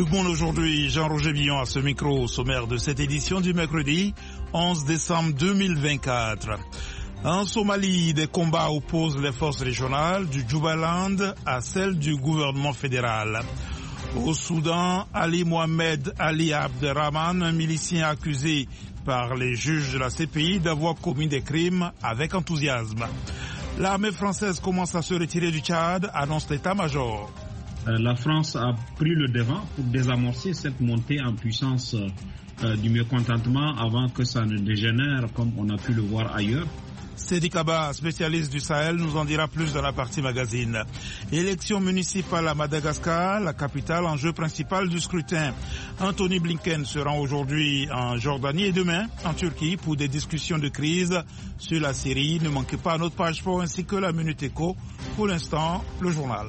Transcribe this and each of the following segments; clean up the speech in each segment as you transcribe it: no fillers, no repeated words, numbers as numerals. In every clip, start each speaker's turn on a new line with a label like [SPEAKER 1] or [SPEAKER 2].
[SPEAKER 1] Le Monde aujourd'hui, Jean-Roger Billon à ce micro, au sommaire de cette édition du mercredi 11 décembre 2024. En Somalie, des combats opposent les forces régionales du Jubaland à celles du gouvernement fédéral. Au Soudan, Ali Mohamed Ali Abderrahman, un milicien accusé par les juges de la CPI d'avoir commis des crimes avec enthousiasme. L'armée française commence à se retirer du Tchad, annonce l'état-major.
[SPEAKER 2] La France a pris le devant pour désamorcer cette montée en puissance du mécontentement avant que ça ne dégénère comme on a pu le voir ailleurs.
[SPEAKER 1] Sedi Kaba, spécialiste du Sahel, nous en dira plus dans la partie magazine. Élection municipale à Madagascar, la capitale, enjeu principal du scrutin. Anthony Blinken se rend aujourd'hui en Jordanie et demain en Turquie pour des discussions de crise sur la Syrie. Ne manquez pas notre page sport ainsi que la Minute Éco. Pour l'instant, le journal.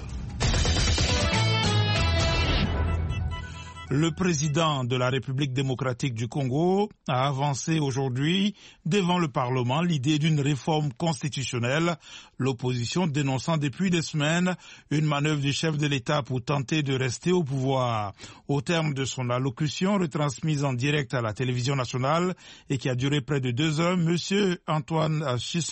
[SPEAKER 1] Le président de la République démocratique du Congo a avancé aujourd'hui devant le Parlement l'idée d'une réforme constitutionnelle, l'opposition dénonçant depuis des semaines une manœuvre du chef de l'État pour tenter de rester au pouvoir. Au terme de son allocution retransmise en direct à la télévision nationale et qui a duré près de 2 heures, M. Antoine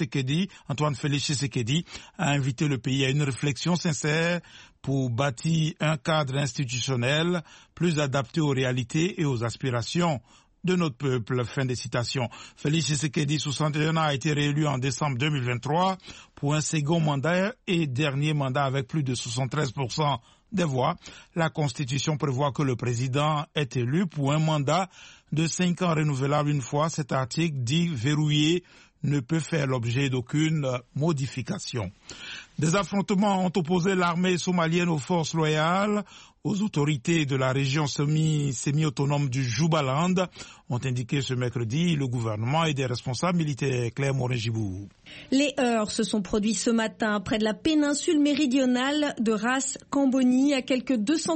[SPEAKER 1] Félix Tshisekedi a invité le pays à une réflexion sincère pour bâtir un cadre institutionnel plus adapté aux réalités et aux aspirations de notre peuple. Fin des citations. Félix Tshisekedi, 61 ans, a été réélu en décembre 2023 pour un second mandat et dernier mandat avec plus de 73% des voix. La Constitution prévoit que le président est élu pour un mandat de 5 ans renouvelable une fois. Cet article dit verrouillé ne peut faire l'objet d'aucune modification. Des affrontements ont opposé l'armée somalienne aux forces loyales. Aux autorités de la région semi-autonome du Jubaland, ont indiqué ce mercredi le gouvernement et des responsables militaires. Claire Morin-Gibou.
[SPEAKER 3] Les heurts se sont produits ce matin près de la péninsule méridionale de Ras Kamboni, à quelques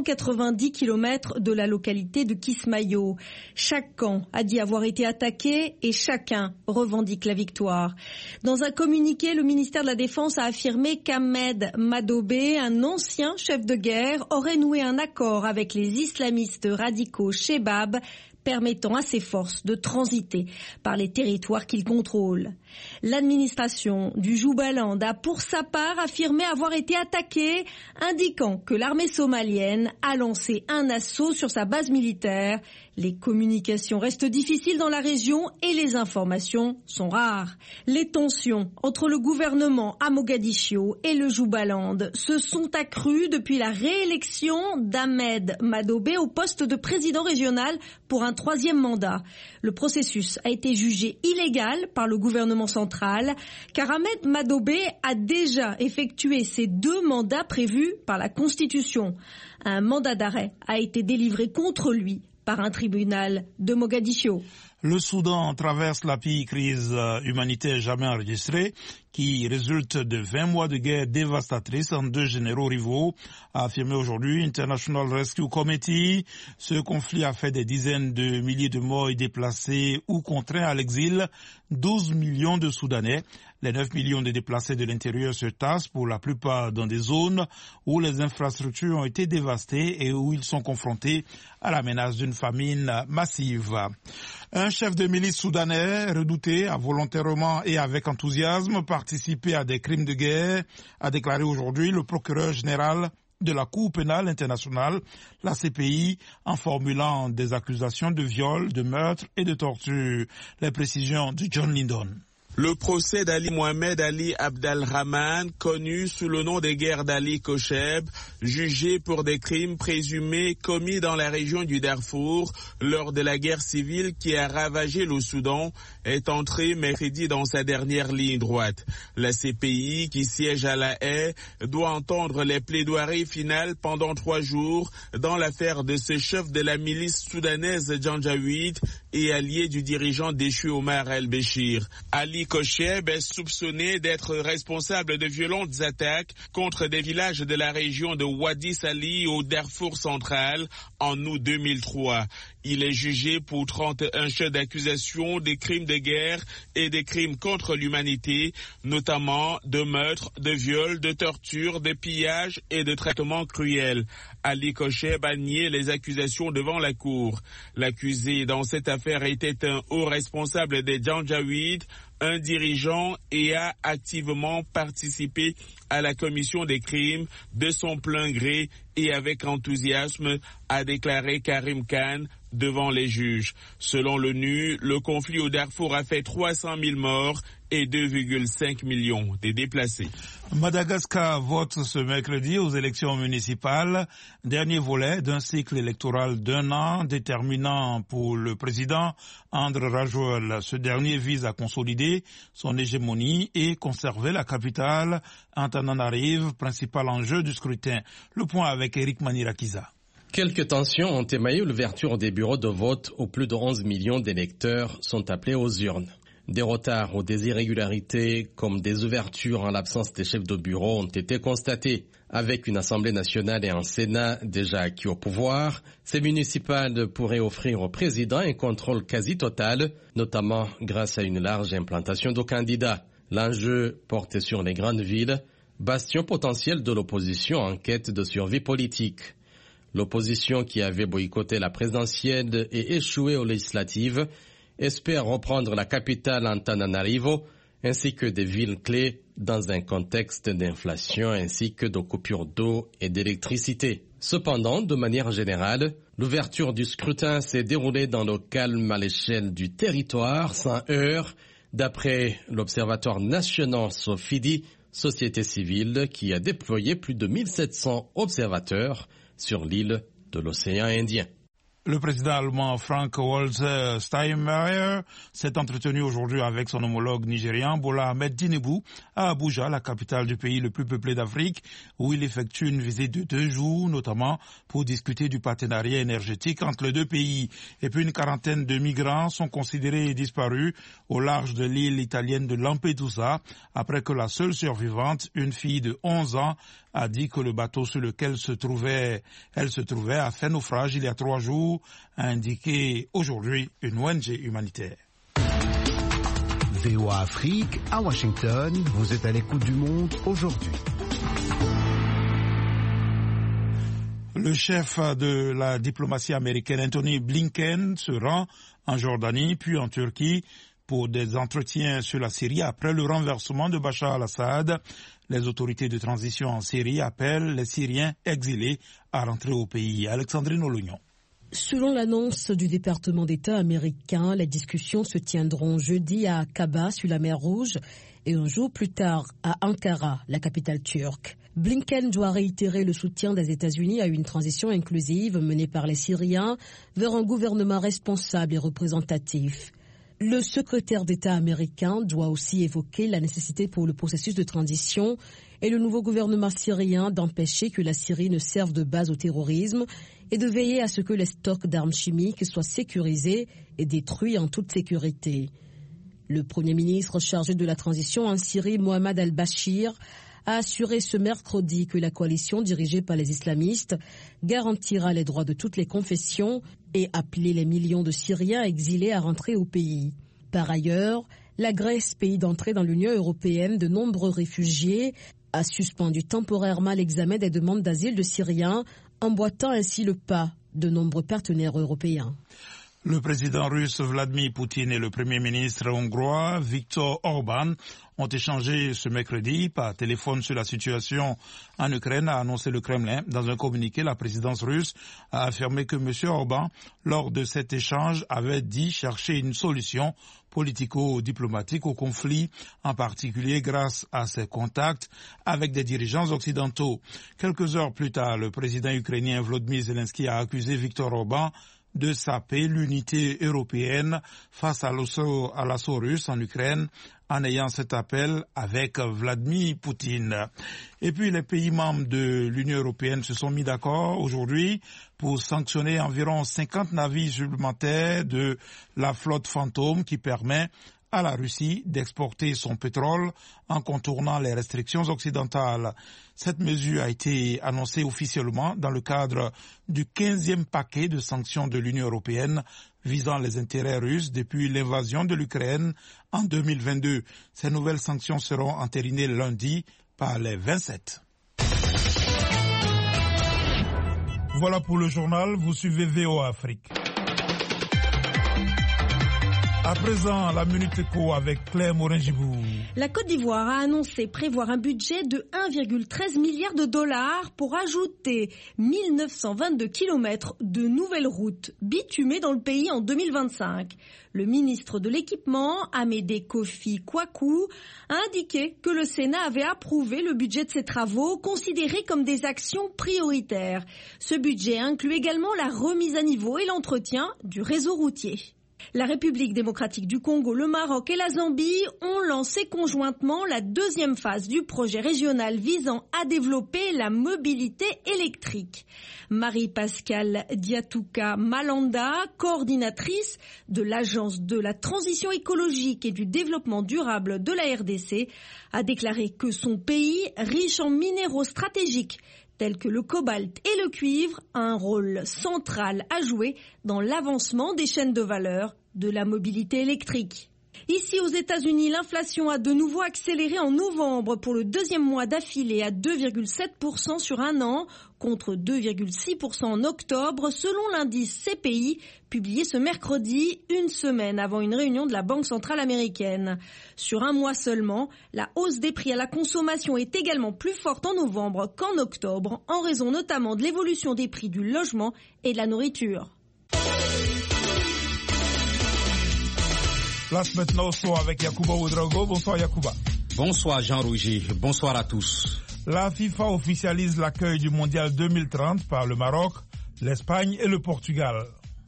[SPEAKER 3] 290 km de la localité de Kismayo. Chaque camp a dit avoir été attaqué et chacun revendique la victoire. Dans un communiqué, le ministère de la Défense a affirmé qu'Ahmed Madobé, un ancien chef de guerre, aurait noué un accord avec les islamistes radicaux Shebab, permettant à ses forces de transiter par les territoires qu'il contrôle. L'administration du Jubaland a pour sa part affirmé avoir été attaquée, indiquant que l'armée somalienne a lancé un assaut sur sa base militaire. Les communications restent difficiles dans la région et les informations sont rares. Les tensions entre le gouvernement à Mogadiscio et le Jubaland se sont accrues depuis la réélection d'Ahmed Madobé au poste de président régional pour un 3e mandat. Le processus a été jugé illégal par le gouvernement central, car Ahmed Madobé a déjà effectué ses 2 mandats prévus par la Constitution. Un mandat d'arrêt a été délivré contre lui par un tribunal de Mogadiscio.
[SPEAKER 1] Le Soudan traverse la pire crise humanitaire jamais enregistrée, qui résulte de 20 mois de guerre dévastatrice entre 2 généraux rivaux, a affirmé aujourd'hui International Rescue Committee. Ce conflit a fait des dizaines de milliers de morts et déplacés ou contraints à l'exil 12 millions de Soudanais. Les 9 millions de déplacés de l'intérieur se tassent pour la plupart dans des zones où les infrastructures ont été dévastées et où ils sont confrontés à la menace d'une famine massive. Un chef de milice soudanais redouté a volontairement et avec enthousiasme participé à des crimes de guerre, a déclaré aujourd'hui le procureur général de la Cour pénale internationale, la CPI, en formulant des accusations de viol, de meurtre et de torture. Les précisions de John Lindon.
[SPEAKER 4] Le procès d'Ali Mohamed Ali Abdelrahman, connu sous le nom des guerres d'Ali Kocheb, jugé pour des crimes présumés commis dans la région du Darfour lors de la guerre civile qui a ravagé le Soudan, est entré mercredi dans sa dernière ligne droite. La CPI, qui siège à La Haye, doit entendre les plaidoiries finales pendant 3 jours dans l'affaire de ce chef de la milice soudanaise Janjaweed et allié du dirigeant déchu Omar el-Béchir. Ali Ali Kocheb est soupçonné d'être responsable de violentes attaques contre des villages de la région de Wadi Sali au Darfour central en août 2003. Il est jugé pour 31 chefs d'accusation des crimes de guerre et des crimes contre l'humanité, notamment de meurtre, de viol, de torture, de pillage et de traitements cruels. Ali Kocheb a nié les accusations devant la cour. L'accusé dans cette affaire était un haut responsable des Janjaweed, un dirigeant, et a activement participé à la commission des crimes de son plein gré et avec enthousiasme, a déclaré Karim Khan devant les juges. Selon l'ONU, le conflit au Darfour a fait 300 000 morts et 2,5 millions de déplacés.
[SPEAKER 1] Madagascar vote ce mercredi aux élections municipales, dernier volet d'un cycle électoral d'1 an déterminant pour le président Andry Rajoelina. Ce dernier vise à consolider son hégémonie et conserver la capitale Antananarivo, principal enjeu du scrutin. Le point avec Eric Manirakiza.
[SPEAKER 5] Quelques tensions ont émaillé l'ouverture des bureaux de vote où plus de 11 millions d'électeurs sont appelés aux urnes. Des retards ou des irrégularités comme des ouvertures en l'absence des chefs de bureau ont été constatés. Avec une Assemblée nationale et un Sénat déjà acquis au pouvoir, ces municipales pourraient offrir au président un contrôle quasi total, notamment grâce à une large implantation de candidats. L'enjeu porte sur les grandes villes, bastion potentiel de l'opposition en quête de survie politique. L'opposition qui avait boycotté la présidentielle et échoué aux législatives espère reprendre la capitale Antananarivo ainsi que des villes clés dans un contexte d'inflation ainsi que de coupures d'eau et d'électricité. Cependant, de manière générale, l'ouverture du scrutin s'est déroulée dans le calme à l'échelle du territoire, sans heurts, d'après l'Observatoire national Sofidi, société civile qui a déployé plus de 1700 observateurs sur l'île de l'océan Indien.
[SPEAKER 1] Le président allemand Frank-Walter Steinmeier s'est entretenu aujourd'hui avec son homologue nigérian Bola Ahmed Tinubu à Abuja, la capitale du pays le plus peuplé d'Afrique, où il effectue une visite de 2 jours, notamment pour discuter du partenariat énergétique entre les deux pays. Et puis une quarantaine de migrants sont considérés disparus au large de l'île italienne de Lampedusa, après que la seule survivante, une fille de 11 ans, a dit que le bateau sur lequel elle se trouvait a fait naufrage il y a 3 jours, a indiqué aujourd'hui une ONG humanitaire.
[SPEAKER 6] VOA Afrique, à Washington, vous êtes à l'écoute du monde aujourd'hui.
[SPEAKER 1] Le chef de la diplomatie américaine, Anthony Blinken, se rend en Jordanie puis en Turquie pour des entretiens sur la Syrie après le renversement de Bachar al-Assad. Les autorités de transition en Syrie appellent les Syriens exilés à rentrer au pays. Alexandrine Olognon.
[SPEAKER 7] Selon l'annonce du département d'État américain, les discussions se tiendront jeudi à Aqaba sur la mer Rouge et un jour plus tard à Ankara, la capitale turque. Blinken doit réitérer le soutien des États-Unis à une transition inclusive menée par les Syriens vers un gouvernement responsable et représentatif. Le secrétaire d'État américain doit aussi évoquer la nécessité pour le processus de transition et le nouveau gouvernement syrien d'empêcher que la Syrie ne serve de base au terrorisme et de veiller à ce que les stocks d'armes chimiques soient sécurisés et détruits en toute sécurité. Le Premier ministre chargé de la transition en Syrie, Mohamed al-Bashir, a assuré ce mercredi que la coalition dirigée par les islamistes garantira les droits de toutes les confessions et appelé les millions de Syriens exilés à rentrer au pays. Par ailleurs, la Grèce, pays d'entrée dans l'Union européenne de nombreux réfugiés, a suspendu temporairement l'examen des demandes d'asile de Syriens, emboîtant ainsi le pas de nombreux partenaires européens.
[SPEAKER 1] Le président russe Vladimir Poutine et le premier ministre hongrois Viktor Orban ont échangé ce mercredi par téléphone sur la situation en Ukraine, a annoncé le Kremlin. Dans un communiqué, la présidence russe a affirmé que M. Orban, lors de cet échange, avait dit chercher une solution politico-diplomatique au conflit, en particulier grâce à ses contacts avec des dirigeants occidentaux. Quelques heures plus tard, le président ukrainien Volodymyr Zelensky a accusé Viktor Orban de saper l'unité européenne face à l'assaut russe en Ukraine, en ayant cet appel avec Vladimir Poutine. Et puis les pays membres de l'Union européenne se sont mis d'accord aujourd'hui pour sanctionner environ 50 navires supplémentaires de la flotte fantôme qui permet à la Russie d'exporter son pétrole en contournant les restrictions occidentales. Cette mesure a été annoncée officiellement dans le cadre du 15e paquet de sanctions de l'Union européenne visant les intérêts russes depuis l'invasion de l'Ukraine en 2022. Ces nouvelles sanctions seront entérinées lundi par les 27. Voilà pour le journal, vous suivez VOA Afrique. À présent, la Minute Éco avec Claire Morin-Gibou.
[SPEAKER 3] La Côte d'Ivoire a annoncé prévoir un budget de 1,13 milliard de dollars pour ajouter 1922 kilomètres de nouvelles routes bitumées dans le pays en 2025. Le ministre de l'Équipement, Amédée Kofi Kwaku, a indiqué que le Sénat avait approuvé le budget de ces travaux, considérés comme des actions prioritaires. Ce budget inclut également la remise à niveau et l'entretien du réseau routier. La République démocratique du Congo, le Maroc et la Zambie ont lancé conjointement la deuxième phase du projet régional visant à développer la mobilité électrique. Marie-Pascale Diatouka Malanda, coordinatrice de l'Agence de la transition écologique et du développement durable de la RDC, a déclaré que son pays, riche en minéraux stratégiques, tels que le cobalt et le cuivre, a un rôle central à jouer dans l'avancement des chaînes de valeur de la mobilité électrique. Ici aux États-Unis, l'inflation a de nouveau accéléré en novembre pour le deuxième mois d'affilée à 2,7% sur un an, contre 2,6% en octobre, selon l'indice CPI, publié ce mercredi, une semaine avant une réunion de la Banque centrale américaine. Sur un mois seulement, la hausse des prix à la consommation est également plus forte en novembre qu'en octobre, en raison notamment de l'évolution des prix du logement et de la nourriture.
[SPEAKER 1] Place maintenant au soir avec Yacouba Ouedraogo. Bonsoir Yacouba.
[SPEAKER 8] Bonsoir Jean-Roger, bonsoir à tous.
[SPEAKER 1] La FIFA officialise l'accueil du Mondial 2030 par le Maroc, l'Espagne et le Portugal.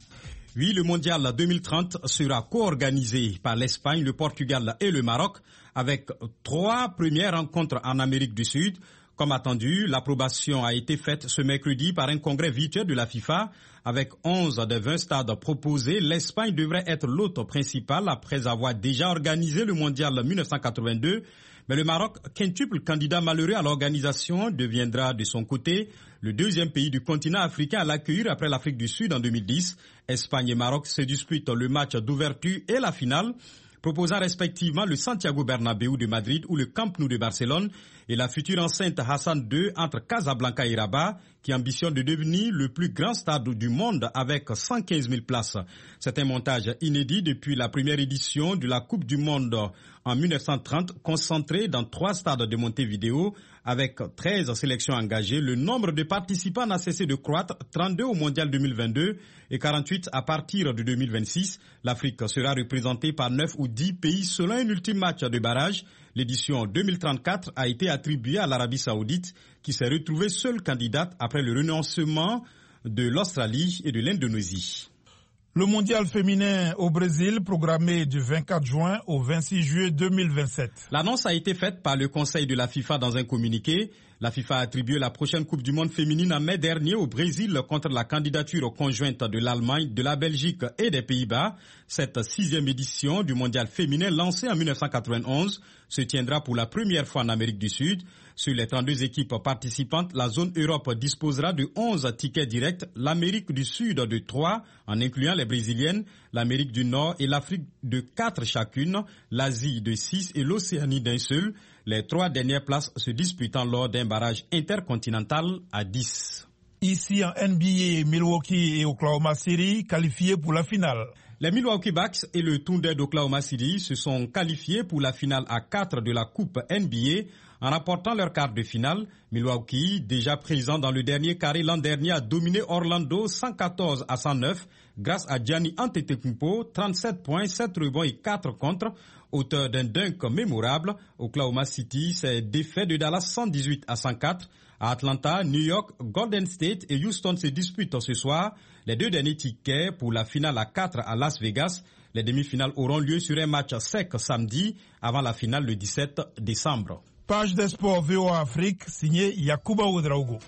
[SPEAKER 8] Oui, le Mondial 2030 sera co-organisé par l'Espagne, le Portugal et le Maroc, avec 3 premières rencontres en Amérique du Sud. Comme attendu, l'approbation a été faite ce mercredi par un congrès virtuel de la FIFA. Avec 11 des 20 stades proposés, l'Espagne devrait être l'hôte principal après avoir déjà organisé le Mondial 1982. Mais le Maroc, quintuple candidat malheureux à l'organisation, deviendra de son côté le deuxième pays du continent africain à l'accueillir après l'Afrique du Sud en 2010. Espagne et Maroc se disputent le match d'ouverture et la finale, proposant respectivement le Santiago Bernabéu de Madrid ou le Camp Nou de Barcelone et la future enceinte Hassan II entre Casablanca et Rabat, qui ambitionne de devenir le plus grand stade du monde avec 115 000 places. C'est un montage inédit depuis la première édition de la Coupe du Monde en 1930, concentré dans 3 stades de Montevideo. Avec 13 sélections engagées, le nombre de participants n'a cessé de croître, 32 au Mondial 2022 et 48 à partir de 2026. L'Afrique sera représentée par 9 ou 10 pays selon un ultime match de barrage. L'édition 2034 a été attribuée à l'Arabie Saoudite, qui s'est retrouvée seule candidate après le renoncement de l'Australie et de l'Indonésie.
[SPEAKER 1] Le mondial féminin au Brésil, programmé du 24 juin au 26 juillet 2027.
[SPEAKER 8] L'annonce a été faite par le Conseil de la FIFA dans un communiqué. La FIFA a attribué la prochaine Coupe du Monde féminine en mai dernier au Brésil contre la candidature conjointe de l'Allemagne, de la Belgique et des Pays-Bas. Cette 6e édition du mondial féminin lancée en 1991 se tiendra pour la première fois en Amérique du Sud. Sur les 32 équipes participantes, la zone Europe disposera de 11 tickets directs, l'Amérique du Sud de 3, en incluant les Brésiliennes, l'Amérique du Nord et l'Afrique de 4 chacune, l'Asie de 6 et l'Océanie d'un seul. Les 3 dernières places se disputant lors d'un barrage intercontinental à 10.
[SPEAKER 1] Ici en NBA, Milwaukee et Oklahoma City qualifiés pour la finale.
[SPEAKER 8] Les Milwaukee Bucks et le Thunder d'Oklahoma City se sont qualifiés pour la finale à 4 de la Coupe NBA en remportant leur quart de finale. Milwaukee, déjà présent dans le dernier carré l'an dernier, a dominé Orlando 114-109 grâce à Giannis Antetokounmpo, 37 points, 7 rebonds et 4 contre. Auteur d'un dunk mémorable, Oklahoma City s'est défait de Dallas 118-104. À Atlanta, New York, Golden State et Houston se disputent ce soir les 2 derniers tickets pour la finale à 4 à Las Vegas. Les demi-finales auront lieu sur un match sec samedi avant la finale le 17 décembre.
[SPEAKER 1] Page des sports VOA Afrique, signé Yacouba Ouedraogo.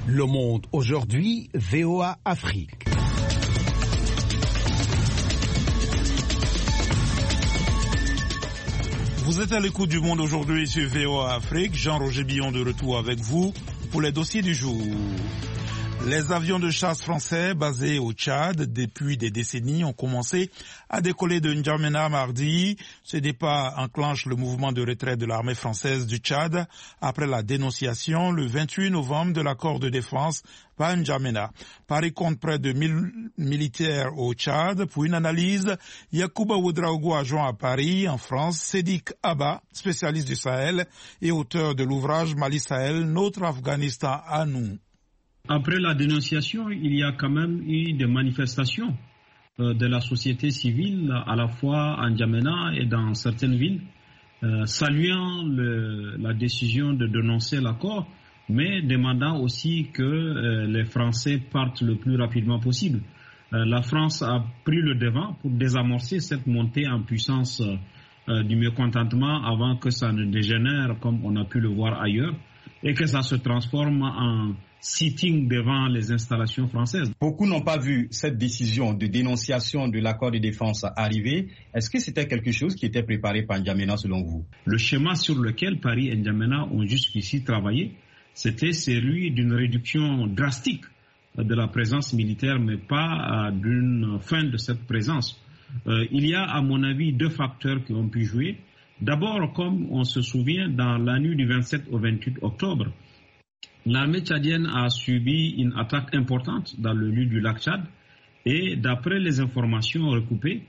[SPEAKER 6] Le Monde aujourd'hui, VOA Afrique.
[SPEAKER 1] Vous êtes à l'écoute du Monde aujourd'hui sur VOA Afrique. Jean-Roger Billon de retour avec vous pour les dossiers du jour. Les avions de chasse français basés au Tchad depuis des décennies ont commencé à décoller de N'Djamena mardi. Ce départ enclenche le mouvement de retraite de l'armée française du Tchad après la dénonciation le 28 novembre de l'accord de défense par N'Djamena. Paris compte près de 1000 militaires au Tchad. Pour une analyse, Yacouba Ouedraogo a joint à Paris, en France, Sédik Abba, spécialiste du Sahel et auteur de l'ouvrage Mali Sahel, notre Afghanistan à nous.
[SPEAKER 2] Après la dénonciation, il y a quand même eu des manifestations de la société civile, à la fois en N'Djamena et dans certaines villes, saluant la décision de dénoncer l'accord, mais demandant aussi que les Français partent le plus rapidement possible. La France a pris le devant pour désamorcer cette montée en puissance du mécontentement avant que ça ne dégénère comme on a pu le voir ailleurs et que ça se transforme en sitting devant les installations françaises.
[SPEAKER 8] Beaucoup n'ont pas vu cette décision de dénonciation de l'accord de défense arriver. Est-ce que c'était quelque chose qui était préparé par N'Djamena selon vous?
[SPEAKER 2] Le schéma sur lequel Paris et N'Djamena ont jusqu'ici travaillé, c'était celui d'une réduction drastique de la présence militaire, mais pas d'une fin de cette présence. Il y a, à mon avis, deux facteurs qui ont pu jouer. D'abord, comme on se souvient, dans la nuit du 27 au 28 octobre, l'armée tchadienne a subi une attaque importante dans le lieu du lac Tchad et d'après les informations recoupées,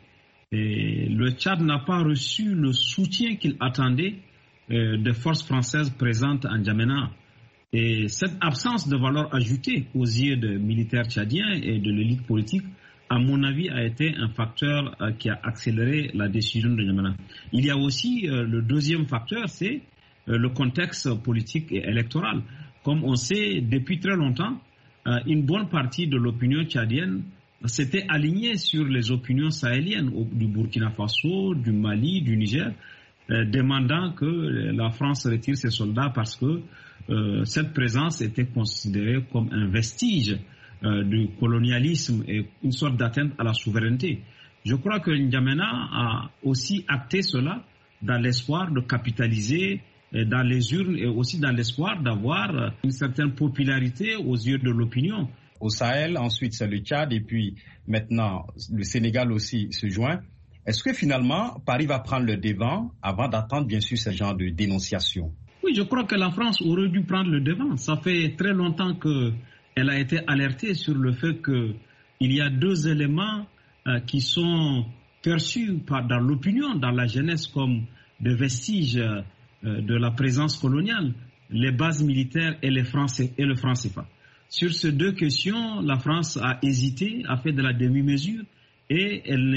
[SPEAKER 2] le Tchad n'a pas reçu le soutien qu'il attendait des forces françaises présentes en N'Djamena. Et cette absence de valeur ajoutée aux yeux des militaires tchadiens et de l'élite politique, à mon avis, a été un facteur qui a accéléré la décision de N'Djamena. Il y a aussi le deuxième facteur, c'est le contexte politique et électoral. Comme on sait, depuis très longtemps, une bonne partie de l'opinion tchadienne s'était alignée sur les opinions sahéliennes du Burkina Faso, du Mali, du Niger, demandant que la France retire ses soldats parce que cette présence était considérée comme un vestige du colonialisme et une sorte d'atteinte à la souveraineté. Je crois que N'Djamena a aussi acté cela dans l'espoir de capitaliser dans les urnes et aussi dans l'espoir d'avoir une certaine popularité aux yeux de l'opinion.
[SPEAKER 8] Au Sahel, ensuite c'est le Tchad et puis maintenant le Sénégal aussi se joint. Est-ce que finalement Paris va prendre le devant avant d'attendre bien sûr ce genre de dénonciation?
[SPEAKER 2] Oui, je crois que la France aurait dû prendre le devant. Ça fait très longtemps qu'elle a été alertée sur le fait qu'il y a deux éléments qui sont perçus dans l'opinion, dans la jeunesse comme des vestiges de la présence coloniale, les bases militaires et le franc CFA. Sur ces deux questions, la France a hésité, a fait de la demi-mesure et elle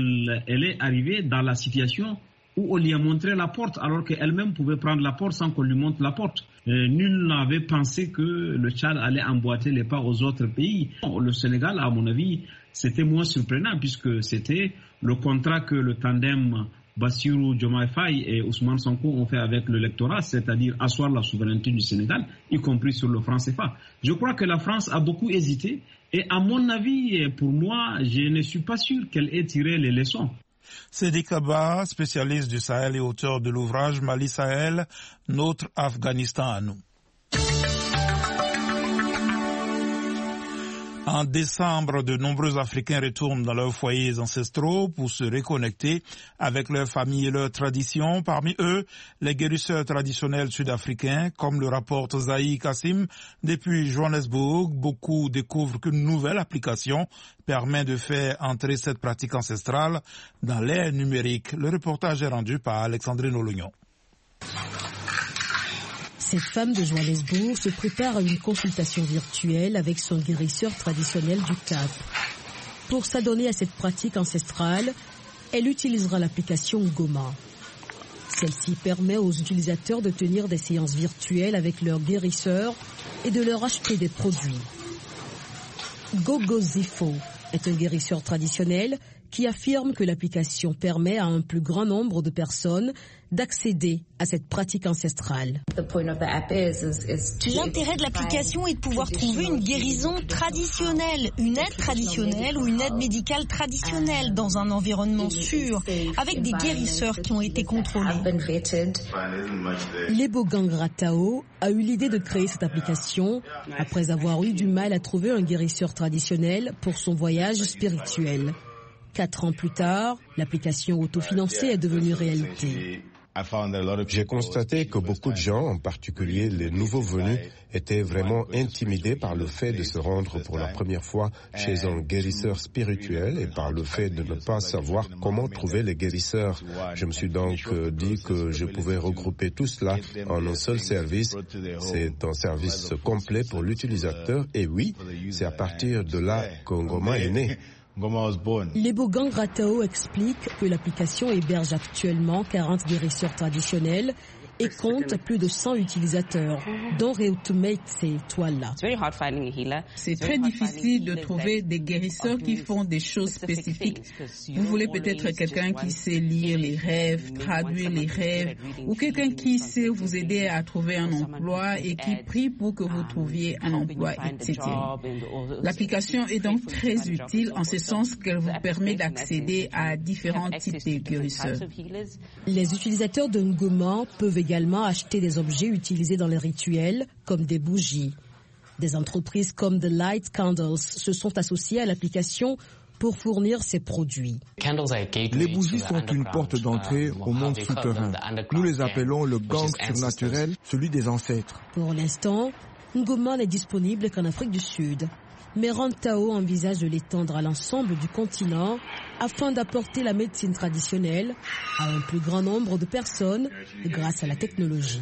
[SPEAKER 2] est arrivée dans la situation où on lui a montré la porte alors qu'elle-même pouvait prendre la porte sans qu'on lui montre la porte. Nul n'avait pensé que le Tchad allait emboîter les pas aux autres pays. Le Sénégal, à mon avis, c'était moins surprenant puisque c'était le contrat que le tandem Bassirou Diomaye Faye et Ousmane Sonko ont fait avec l'électorat, c'est-à-dire asseoir la souveraineté du Sénégal, y compris sur le franc CFA. Je crois que la France a beaucoup hésité et à mon avis, pour moi, je ne suis pas sûr qu'elle ait tiré les leçons.
[SPEAKER 1] Sédik Abba, spécialiste du Sahel et auteur de l'ouvrage Mali Sahel, notre Afghanistan à nous. En décembre, de nombreux Africains retournent dans leurs foyers ancestraux pour se reconnecter avec leurs familles et leurs traditions. Parmi eux, les guérisseurs traditionnels sud-africains, comme le rapporte Zahi Kassim depuis Johannesburg. Beaucoup découvrent qu'une nouvelle application permet de faire entrer cette pratique ancestrale dans l'ère numérique. Le reportage est rendu par Alexandrine Olognon.
[SPEAKER 7] Cette femme de Johannesburg se prépare à une consultation virtuelle avec son guérisseur traditionnel du Cap. Pour s'adonner à cette pratique ancestrale, elle utilisera l'application Goma. Celle-ci permet aux utilisateurs de tenir des séances virtuelles avec leurs guérisseurs et de leur acheter des produits. Gogo Zifo est un guérisseur traditionnel qui affirme que l'application permet à un plus grand nombre de personnes d'accéder à cette pratique ancestrale.
[SPEAKER 9] L'intérêt de l'application est de pouvoir trouver une guérison traditionnelle, une aide traditionnelle ou une aide médicale traditionnelle dans un environnement sûr, avec des guérisseurs qui ont été contrôlés.
[SPEAKER 7] Lebogang Ratao a eu l'idée de créer cette application après avoir eu du mal à trouver un guérisseur traditionnel pour son voyage spirituel. 4 ans plus tard, l'application autofinancée est devenue réalité.
[SPEAKER 10] J'ai constaté que beaucoup de gens, en particulier les nouveaux venus, étaient vraiment intimidés par le fait de se rendre pour la première fois chez un guérisseur spirituel et par le fait de ne pas savoir comment trouver les guérisseurs. Je me suis donc dit que je pouvais regrouper tout cela en un seul service. C'est un service complet pour l'utilisateur et oui, c'est à partir de là que Ngoma est né.
[SPEAKER 7] Lebogang Ratao explique que l'application héberge actuellement 40 guérisseurs traditionnels et compte plus de 100 utilisateurs, dont Reutumetse Twala.
[SPEAKER 11] C'est très difficile de trouver des guérisseurs qui font des choses spécifiques. Vous voulez peut-être quelqu'un qui sait lire les rêves, traduire les rêves, ou quelqu'un qui sait vous aider à trouver un emploi et qui prie pour que vous trouviez un emploi, etc. L'application est donc très utile en ce sens qu'elle vous permet d'accéder à différents types de guérisseurs.
[SPEAKER 7] Les utilisateurs de Ngoma peuvent également acheter des objets utilisés dans les rituels, comme des bougies. Des entreprises comme The Light Candles se sont associées à l'application pour fournir ces produits.
[SPEAKER 12] Les bougies sont une porte d'entrée au monde souterrain. Nous les appelons le gang surnaturel, celui des ancêtres.
[SPEAKER 7] Pour l'instant, Ngoma n'est disponible qu'en Afrique du Sud. Mais Rantao envisage de l'étendre à l'ensemble du continent afin d'apporter la médecine traditionnelle à un plus grand nombre de personnes grâce à la technologie.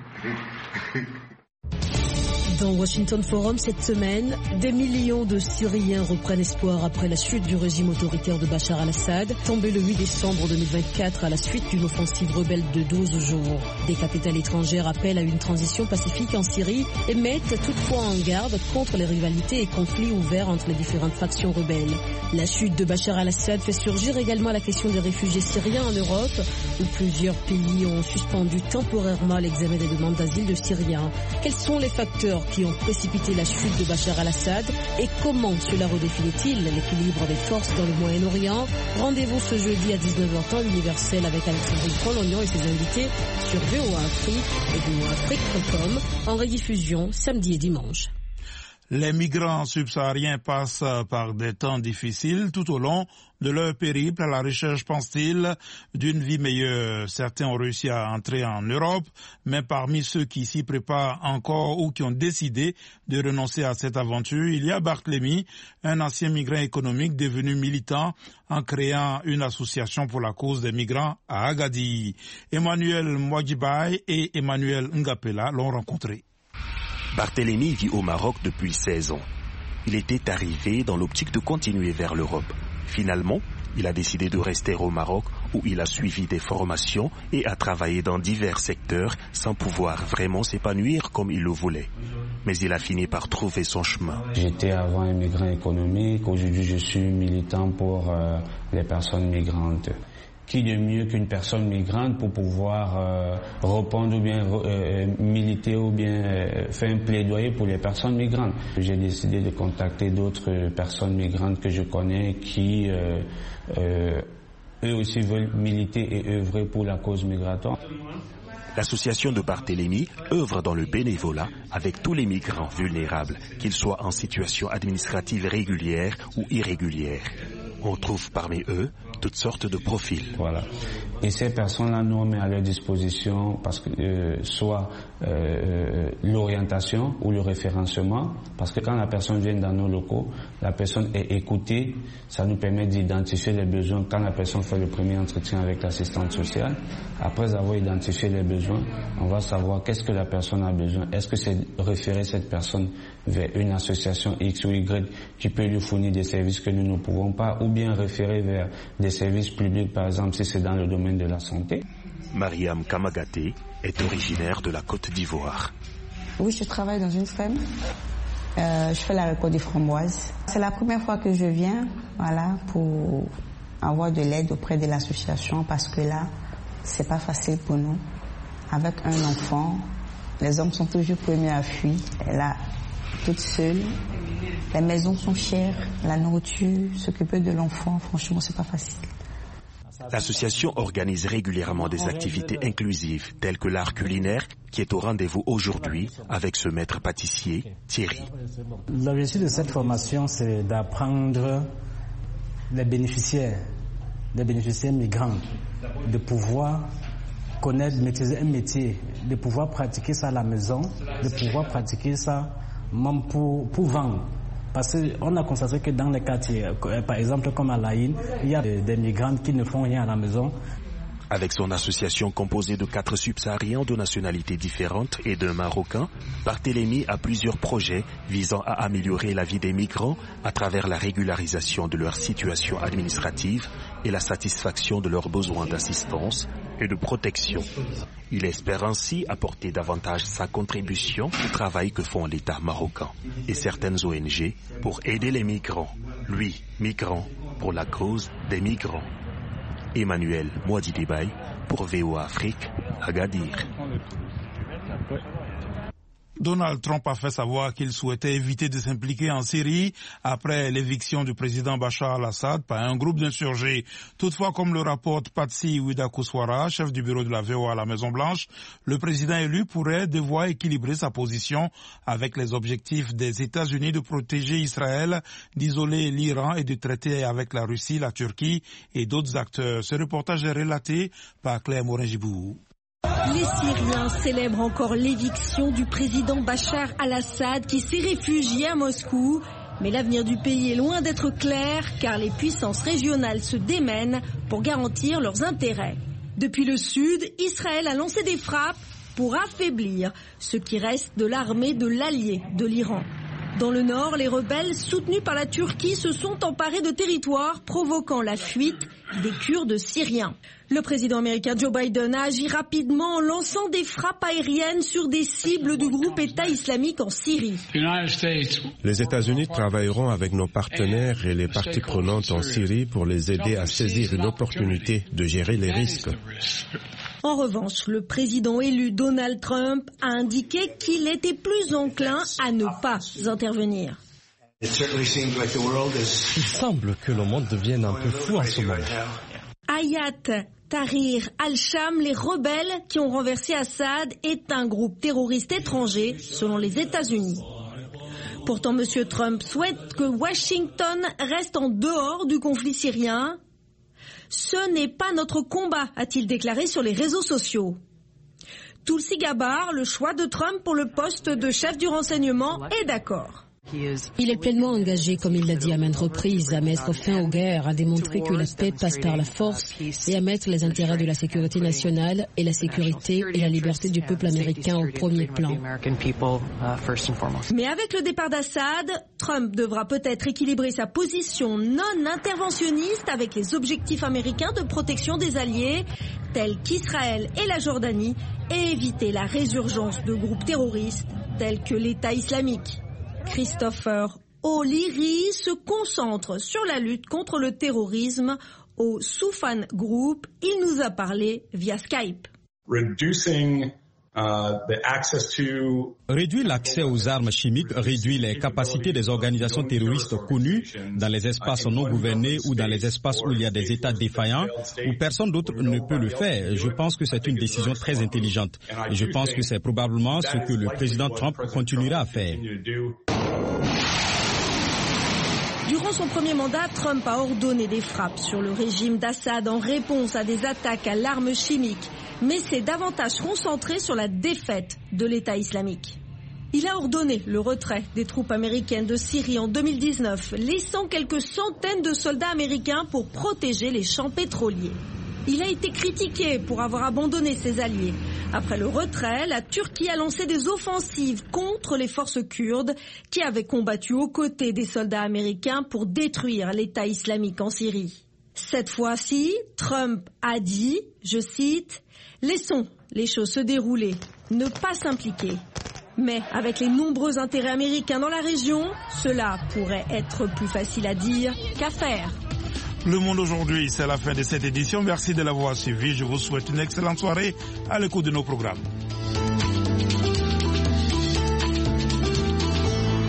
[SPEAKER 7] Dans Washington Forum cette semaine, des millions de Syriens reprennent espoir après la chute du régime autoritaire de Bachar al-Assad, tombé le 8 décembre 2024 à la suite d'une offensive rebelle de 12 jours. Des capitales étrangères appellent à une transition pacifique en Syrie et mettent toutefois en garde contre les rivalités et conflits ouverts entre les différentes factions rebelles. La chute de Bachar al-Assad fait surgir également la question des réfugiés syriens en Europe, où plusieurs pays ont suspendu temporairement l'examen des demandes d'asile de Syriens. Quels sont les facteurs qui ont précipité la chute de Bachar al-Assad et comment cela redéfinit-il l'équilibre des forces dans le Moyen-Orient? Rendez-vous ce jeudi à 19h temps universel avec Alexandre Colognon et ses invités sur VOA Afrique et voaafrique.com en rediffusion samedi et dimanche.
[SPEAKER 1] Les migrants subsahariens passent par des temps difficiles tout au long de leur périple à la recherche, pense-t-il, d'une vie meilleure. Certains ont réussi à entrer en Europe, mais parmi ceux qui s'y préparent encore ou qui ont décidé de renoncer à cette aventure, il y a Barthélemy, un ancien migrant économique devenu militant en créant une association pour la cause des migrants à Agadir. Emmanuel Mwadjibaye et Emmanuel Ngapela l'ont rencontré.
[SPEAKER 13] Barthélemy vit au Maroc depuis 16 ans. Il était arrivé dans l'optique de continuer vers l'Europe. Finalement, il a décidé de rester au Maroc où il a suivi des formations et a travaillé dans divers secteurs sans pouvoir vraiment s'épanouir comme il le voulait. Mais il a fini par trouver son chemin.
[SPEAKER 14] J'étais avant un migrant économique, aujourd'hui je suis militant pour les personnes migrantes. Qui de mieux qu'une personne migrante pour pouvoir répondre ou bien militer ou bien faire un plaidoyer pour les personnes migrantes. J'ai décidé de contacter d'autres personnes migrantes que je connais qui eux aussi veulent militer et œuvrer pour la cause migratoire.
[SPEAKER 13] L'association de Barthélemy œuvre dans le bénévolat avec tous les migrants vulnérables, qu'ils soient en situation administrative régulière ou irrégulière. On trouve parmi eux toutes sortes de profils.
[SPEAKER 14] Voilà. Et ces personnes-là, nous on met à leur disposition parce que soit l'orientation ou le référencement, parce que quand la personne vient dans nos locaux, la personne est écoutée, ça nous permet d'identifier les besoins. Quand la personne fait le premier entretien avec l'assistante sociale, après avoir identifié les besoins, on va savoir qu'est-ce que la personne a besoin. Est-ce que c'est référer cette personne vers une association X ou Y qui peut lui fournir des services que nous ne pouvons pas, ou bien référer vers des services publics, par exemple si c'est dans le domaine de la santé.
[SPEAKER 13] Mariam Kamagaté est originaire de la Côte d'Ivoire.
[SPEAKER 15] Oui, je travaille dans une ferme. Je fais la récolte des framboises. C'est la première fois que je viens, voilà, pour avoir de l'aide auprès de l'association parce que là, c'est pas facile pour nous. Avec un enfant, les hommes sont toujours premiers à fuir. Là, toute seule, les maisons sont chères, la nourriture, s'occuper de l'enfant, franchement, c'est pas facile.
[SPEAKER 13] L'association organise régulièrement des activités inclusives telles que l'art culinaire qui est au rendez-vous aujourd'hui avec ce maître pâtissier, Thierry.
[SPEAKER 16] L'objectif de cette formation, c'est d'apprendre les bénéficiaires migrants, de pouvoir connaître, maîtriser un métier, de pouvoir pratiquer ça à la maison, de pouvoir pratiquer ça même pour vendre. Parce qu'on a constaté que dans les quartiers, par exemple comme à Laïne, il y a des migrants qui ne font rien à la maison.
[SPEAKER 13] Avec son association composée de 4 subsahariens de nationalités différentes et d'un Marocain, Barthélemy a plusieurs projets visant à améliorer la vie des migrants à travers la régularisation de leur situation administrative et la satisfaction de leurs besoins d'assistance et de protection. Il espère ainsi apporter davantage sa contribution au travail que font l'État marocain et certaines ONG pour aider les migrants. Lui, migrant, pour la cause des migrants. Emmanuel Mouadi-Debay pour VOA Afrique, Agadir.
[SPEAKER 1] Donald Trump a fait savoir qu'il souhaitait éviter de s'impliquer en Syrie après l'éviction du président Bachar al-Assad par un groupe d'insurgés. Toutefois, comme le rapporte Patsy Widakuswara, chef du bureau de la VOA à la Maison-Blanche, le président élu pourrait devoir équilibrer sa position avec les objectifs des États-Unis de protéger Israël, d'isoler l'Iran et de traiter avec la Russie, la Turquie et d'autres acteurs. Ce reportage est relaté par Claire Morin-Gibou.
[SPEAKER 3] Les Syriens célèbrent encore l'éviction du président Bachar al-Assad qui s'est réfugié à Moscou. Mais l'avenir du pays est loin d'être clair car les puissances régionales se démènent pour garantir leurs intérêts. Depuis le sud, Israël a lancé des frappes pour affaiblir ce qui reste de l'armée de l'allié de l'Iran. Dans le nord, les rebelles soutenus par la Turquie se sont emparés de territoires, provoquant la fuite des Kurdes syriens. Le président américain Joe Biden a agi rapidement en lançant des frappes aériennes sur des cibles du groupe État islamique en Syrie.
[SPEAKER 10] Les États-Unis travailleront avec nos partenaires et les parties prenantes en Syrie pour les aider à saisir une opportunité de gérer les risques.
[SPEAKER 3] En revanche, le président élu Donald Trump a indiqué qu'il était plus enclin à ne pas intervenir.
[SPEAKER 5] Il semble que le monde devienne un peu fou en ce moment.
[SPEAKER 3] Hayat Tahrir al-Sham, les rebelles qui ont renversé Assad, est un groupe terroriste étranger selon les États-Unis. Pourtant, M. Trump souhaite que Washington reste en dehors du conflit syrien. Ce n'est pas notre combat, a-t-il déclaré sur les réseaux sociaux. Tulsi Gabbard, le choix de Trump pour le poste de chef du renseignement, est d'accord.
[SPEAKER 7] Il est pleinement engagé, comme il l'a dit à maintes reprises, à mettre fin aux guerres, à démontrer que la paix passe par la force et à mettre les intérêts de la sécurité nationale et la sécurité et la liberté du peuple américain au premier plan.
[SPEAKER 3] Mais avec le départ d'Assad, Trump devra peut-être équilibrer sa position non interventionniste avec les objectifs américains de protection des alliés, tels qu'Israël et la Jordanie, et éviter la résurgence de groupes terroristes tels que l'État islamique. Christopher O'Leary se concentre sur la lutte contre le terrorisme au Soufan Group. Il nous a parlé via Skype.
[SPEAKER 8] Réduire l'accès aux armes chimiques réduit les capacités des organisations terroristes connues dans les espaces non gouvernés ou dans les espaces où il y a des États défaillants où personne d'autre ne peut le faire. Je pense que c'est une décision très intelligente et je pense que c'est probablement ce que le président Trump continuera à faire.
[SPEAKER 3] Durant son premier mandat, Trump a ordonné des frappes sur le régime d'Assad en réponse à des attaques à l'arme chimique, mais s'est davantage concentré sur la défaite de l'État islamique. Il a ordonné le retrait des troupes américaines de Syrie en 2019, laissant quelques centaines de soldats américains pour protéger les champs pétroliers. Il a été critiqué pour avoir abandonné ses alliés. Après le retrait, la Turquie a lancé des offensives contre les forces kurdes qui avaient combattu aux côtés des soldats américains pour détruire l'État islamique en Syrie. Cette fois-ci, Trump a dit, je cite, « Laissons les choses se dérouler, ne pas s'impliquer ». Mais avec les nombreux intérêts américains dans la région, cela pourrait être plus facile à dire qu'à faire.
[SPEAKER 1] Le Monde aujourd'hui, c'est la fin de cette édition. Merci de l'avoir suivi. Je vous souhaite une excellente soirée à l'écoute de nos programmes.